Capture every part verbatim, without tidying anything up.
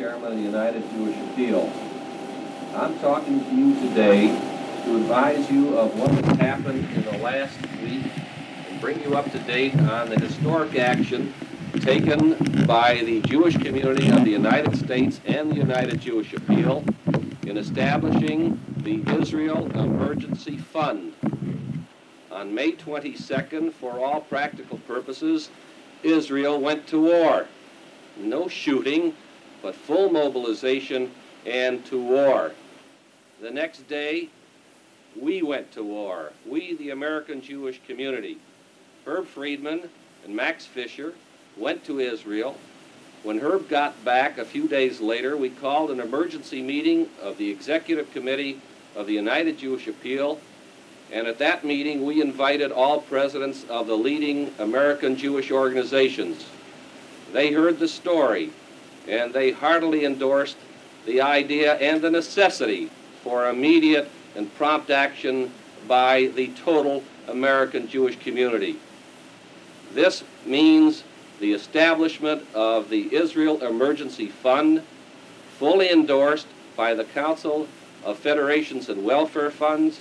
chairman of the United Jewish Appeal. I'm talking to you today to advise you of what has happened in the last week and bring you up to date on the historic action taken by the Jewish community of the United States and the United Jewish Appeal in establishing the Israel Emergency Fund. On May twenty-second, for all practical purposes, Israel went to war. No shooting, but full mobilization and to war. The next day, we went to war. We, the American Jewish community. Herb Friedman and Max Fisher went to Israel. When Herb got back a few days later, we called an emergency meeting of the Executive Committee of the United Jewish Appeal, and at that meeting we invited all presidents of the leading American Jewish organizations. They heard the story, and they heartily endorsed the idea and the necessity for immediate and prompt action by the total American Jewish community. This means the establishment of the Israel Emergency Fund, fully endorsed by the Council of Federations and Welfare Funds.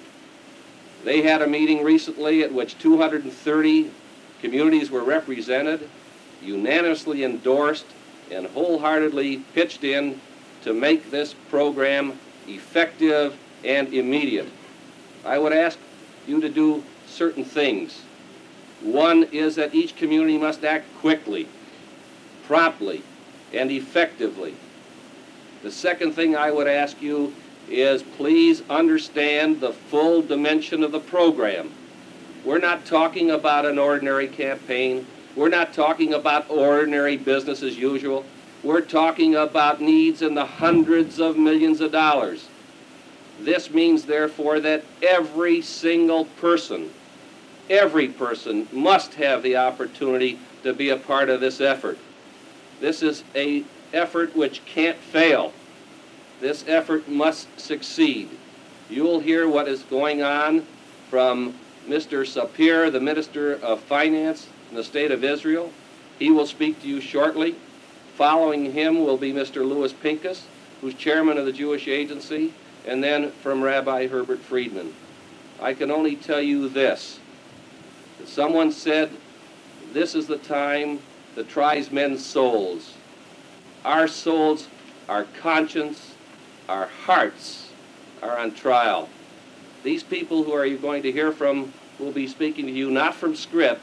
They had a meeting recently at which two hundred thirty communities were represented, unanimously endorsed, and wholeheartedly pitched in to make this program effective and immediate. I would ask you to do certain things. One is that each community must act quickly, promptly, and effectively. The second thing I would ask you is please understand the full dimension of the program. We're not talking about an ordinary campaign. We're not talking about ordinary business as usual. We're talking about needs in the hundreds of millions of dollars. This means, therefore, that every single person Every person must have the opportunity to be a part of this effort. This is an effort which can't fail. This effort must succeed. You will hear what is going on from Mister Sapir, the Minister of Finance in the State of Israel. He will speak to you shortly. Following him will be Mister Louis Pinkus, who's chairman of the Jewish Agency, and then from Rabbi Herbert Friedman. I can only tell you this. Someone said, this is the time that tries men's souls. Our souls, our conscience, our hearts are on trial. These people who are you going to hear from will be speaking to you not from script,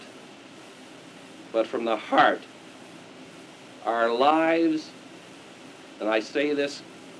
but from the heart. Our lives, and I say this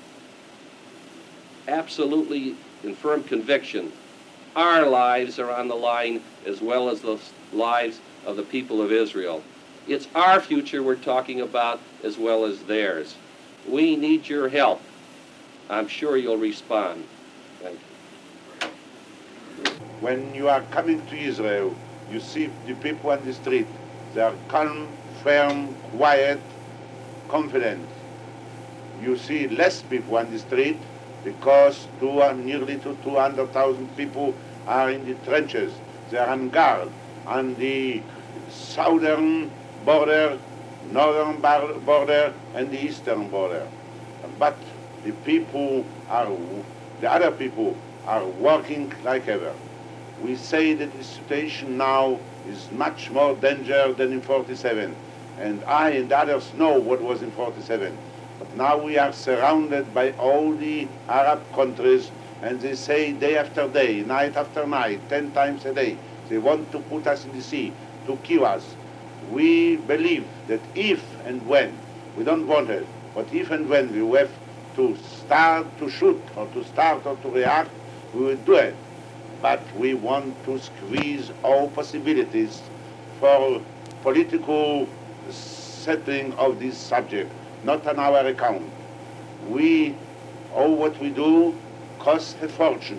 absolutely in firm conviction, our lives are on the line as well as the lives of the people of Israel. It's our future we're talking about as well as theirs. We need your help. I'm sure you'll respond. Thank you. When you are coming to Israel, you see the people on the street. They are calm, firm, quiet, confident. You see less people on the street because two, nearly to two hundred thousand people are in the trenches. They are on guard on the southern border, northern border, and the eastern border. But the people are, the other people are working like ever. We say that the situation now is much more dangerous than in forty-seven. And I and others know what was in forty-seven. But now we are surrounded by all the Arab countries, and they say day after day, night after night, ten times a day, they want to put us in the sea, to kill us. We believe that if and when, we don't want it, but if and when we have to start to shoot or to start or to react, we will do it. But we want to squeeze all possibilities for political settling of this subject, not on our account. We, all what we do costs a fortune.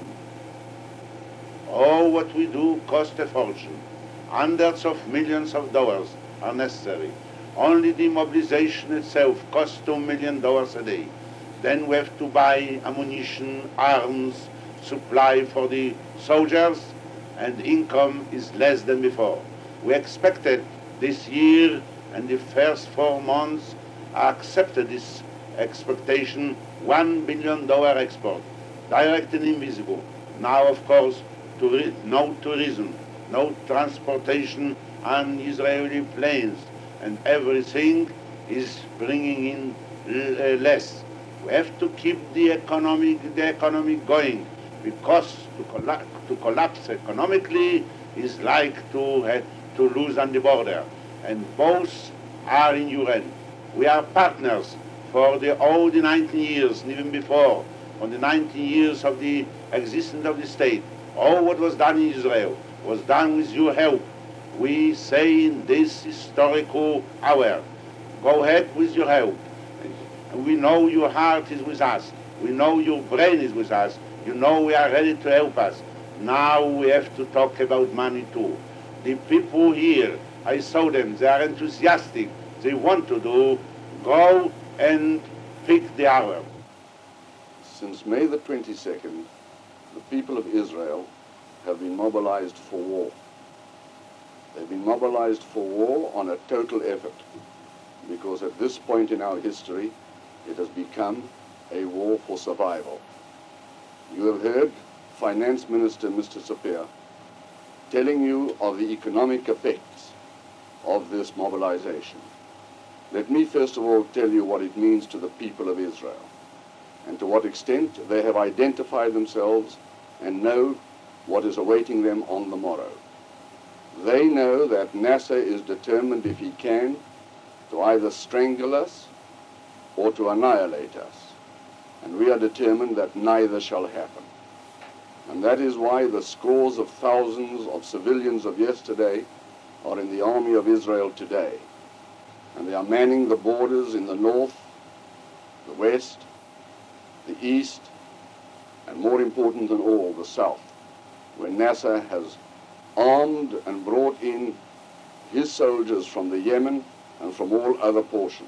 All what we do costs a fortune. Hundreds of millions of dollars are necessary. Only the mobilization itself costs two million dollars a day. Then we have to buy ammunition, arms, supply for the soldiers, and income is less than before. We expected this year and the first four months accepted this expectation, one billion dollar export, direct and invisible. Now, of course, to no tourism, no transportation on Israeli planes, and everything is bringing in uh, less. We have to keep the economy, the economy going, because to, colla to collapse economically is like to, have to lose on the border. And both are in U N. We are partners for the, all the nineteen years, and even before, on the nineteen years of the existence of the state. All what was done in Israel was done with your help. We say in this historical hour, go ahead with your help. And we know your heart is with us. We know your brain is with us. You know we are ready to help us. Now we have to talk about money too. The people here, I saw them, they are enthusiastic. They want to do, go and pick the hour. Since May the twenty-second, the people of Israel have been mobilized for war. They've been mobilized for war on a total effort, because at this point in our history, it has become a war for survival. You have heard Finance Minister Mister Sapir telling you of the economic effects of this mobilization. Let me first of all tell you what it means to the people of Israel, and to what extent they have identified themselves and know what is awaiting them on the morrow. They know that Nasser is determined, if he can, to either strangle us or to annihilate us. And we are determined that neither shall happen. And that is why the scores of thousands of civilians of yesterday are in the army of Israel today. And they are manning the borders in the north, the west, the east, and more important than all, the south, where Nasser has armed and brought in his soldiers from the Yemen and from all other portions.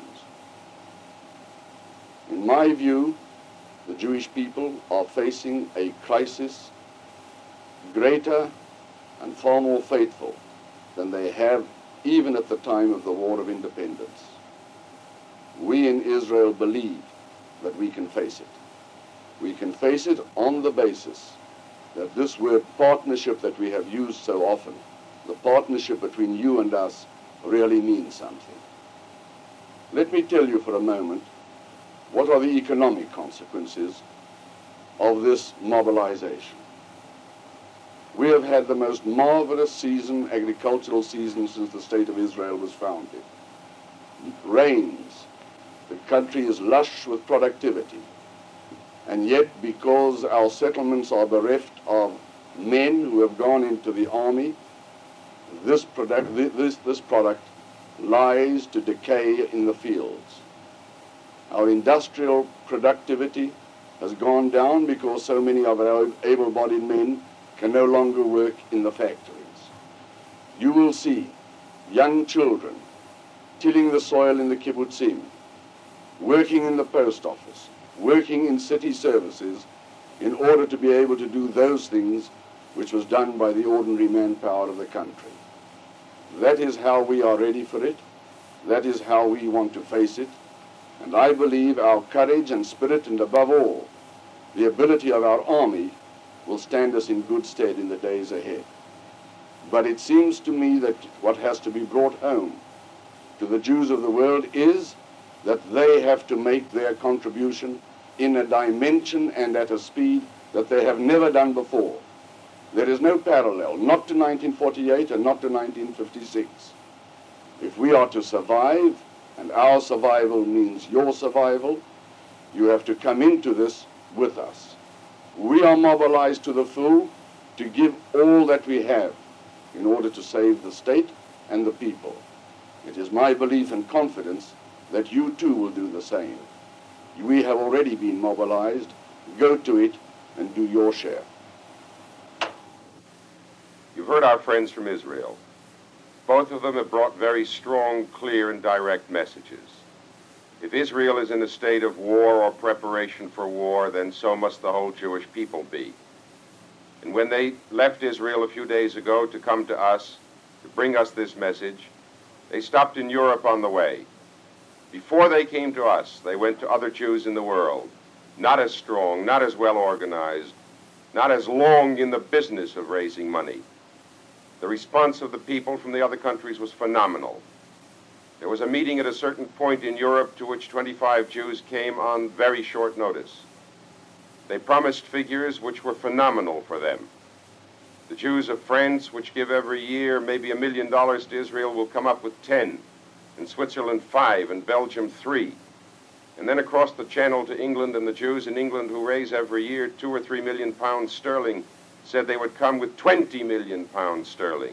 In my view, the Jewish people are facing a crisis greater and far more fateful than they have even at the time of the War of Independence. We in Israel believe that we can face it. We can face it on the basis that this word partnership that we have used so often, the partnership between you and us, really means something. Let me tell you for a moment what are the economic consequences of this mobilization. We have had the most marvelous season, agricultural season, since the State of Israel was founded. It rains. The country is lush with productivity. And yet, because our settlements are bereft of men who have gone into the army, this product, this, this product lies to decay in the fields. Our industrial productivity has gone down because so many of our able-bodied men can no longer work in the factories. You will see young children tilling the soil in the kibbutzim, working in the post office, working in city services in order to be able to do those things which was done by the ordinary manpower of the country. That is how we are ready for it. That is how we want to face it. And I believe our courage and spirit, and above all, the ability of our army, will stand us in good stead in the days ahead. But it seems to me that what has to be brought home to the Jews of the world is that they have to make their contribution in a dimension and at a speed that they have never done before. There is no parallel, not to nineteen forty-eight and not to nineteen fifty-six. If we are to survive, and our survival means your survival, you have to come into this with us. We are mobilized to the full to give all that we have in order to save the state and the people. It is my belief and confidence that you too will do the same. We have already been mobilized. Go to it and do your share. You've heard our friends from Israel. Both of them have brought very strong, clear, and direct messages. If Israel is in a state of war or preparation for war, then so must the whole Jewish people be. And when they left Israel a few days ago to come to us, to bring us this message, they stopped in Europe on the way. Before they came to us, they went to other Jews in the world, not as strong, not as well organized, not as long in the business of raising money. The response of the people from the other countries was phenomenal. There was a meeting at a certain point in Europe to which twenty-five Jews came on very short notice. They promised figures which were phenomenal for them. The Jews of France, which give every year maybe a million dollars to Israel, will come up with ten, and Switzerland five, and Belgium three. And then across the channel to England, and the Jews in England who raise every year two or three million pounds sterling said they would come with twenty million pounds sterling.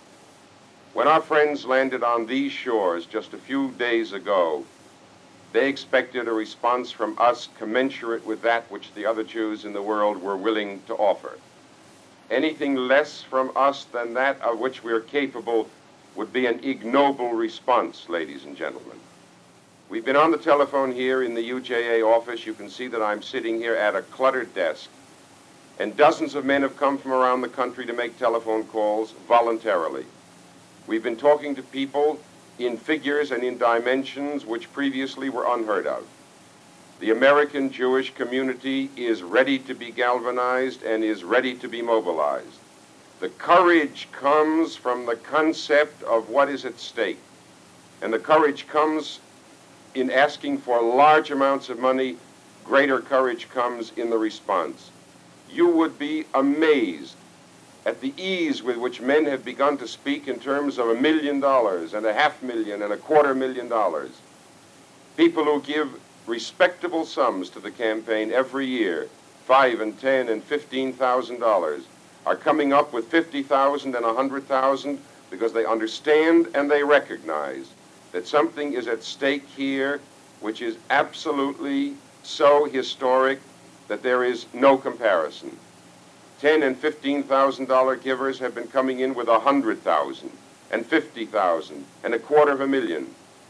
When our friends landed on these shores just a few days ago, they expected a response from us commensurate with that which the other Jews in the world were willing to offer. Anything less from us than that of which we are capable would be an ignoble response, ladies and gentlemen. We've been on the telephone here in the U J A office. You can see that I'm sitting here at a cluttered desk, and dozens of men have come from around the country to make telephone calls voluntarily. We've been talking to people in figures and in dimensions which previously were unheard of. The American Jewish community is ready to be galvanized and is ready to be mobilized. The courage comes from the concept of what is at stake, and the courage comes in asking for large amounts of money. Greater courage comes in the response. You would be amazed at the ease with which men have begun to speak in terms of a million dollars and a half million and a quarter million dollars. People who give respectable sums to the campaign every year, five and ten and fifteen thousand dollars, are coming up with fifty thousand and a hundred thousand because they understand and they recognize that something is at stake here which is absolutely so historic that there is no comparison. Ten and fifteen thousand dollar givers have been coming in with a hundred thousand and fifty thousand and a quarter of a million.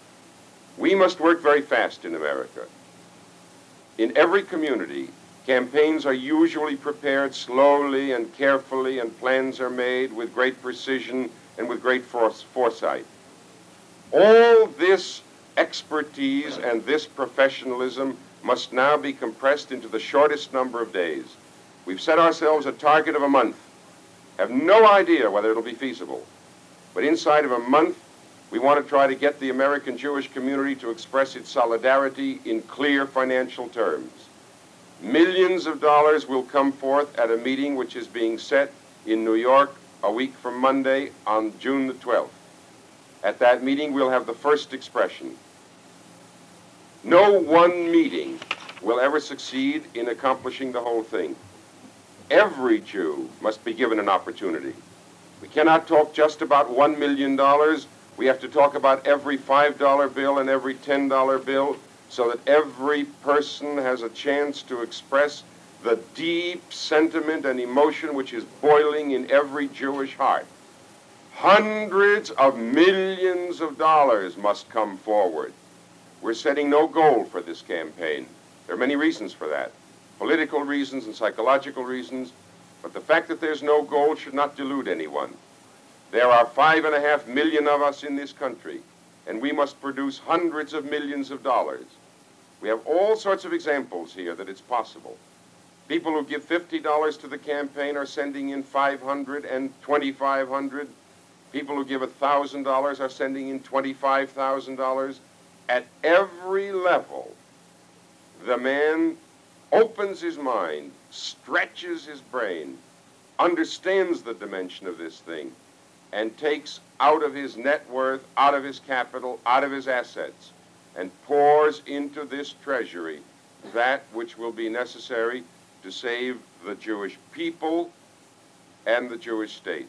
We must work very fast in America. In every community, campaigns are usually prepared slowly and carefully, and plans are made with great precision and with great foresight. All this expertise and this professionalism must now be compressed into the shortest number of days. We've set ourselves a target of a month. Have no idea whether it'll be feasible. But inside of a month, we want to try to get the American Jewish community to express its solidarity in clear financial terms. Millions of dollars will come forth at a meeting which is being set in New York a week from Monday on June the twelfth. At that meeting, we'll have the first expression. No one meeting will ever succeed in accomplishing the whole thing. Every Jew must be given an opportunity. We cannot talk just about one million dollars. We have to talk about every five dollar bill and every ten dollar bill so that every person has a chance to express the deep sentiment and emotion which is boiling in every Jewish heart. Hundreds of millions of dollars must come forward. We're setting no goal for this campaign. There are many reasons for that. Political reasons and psychological reasons, but the fact that there's no goal should not delude anyone. There are five and a half million of us in this country, and we must produce hundreds of millions of dollars. We have all sorts of examples here that it's possible. People who give fifty dollars to the campaign are sending in five hundred and twenty-five hundred. People who give one thousand dollars are sending in twenty-five thousand dollars. At every level, the man opens his mind, stretches his brain, understands the dimension of this thing, and takes out of his net worth, out of his capital, out of his assets, and pours into this treasury that which will be necessary to save the Jewish people and the Jewish state.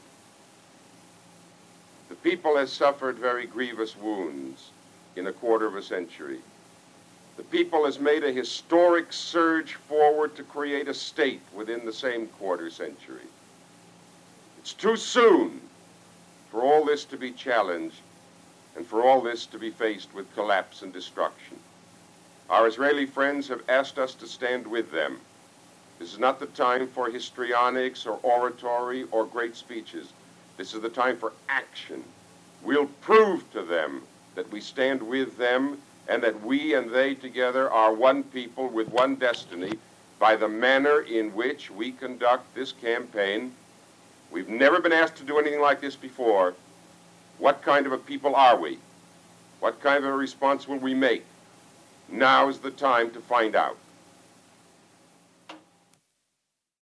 The people has suffered very grievous wounds in a quarter of a century. The people has made a historic surge forward to create a state within the same quarter century. It's too soon for all this to be challenged and for all this to be faced with collapse and destruction. Our Israeli friends have asked us to stand with them. This is not the time for histrionics or oratory or great speeches. This is the time for action. We'll prove to them that we stand with them and that we and they together are one people with one destiny by the manner in which we conduct this campaign. We've never been asked to do anything like this before. What kind of a people are we? What kind of a response will we make? Now is the time to find out.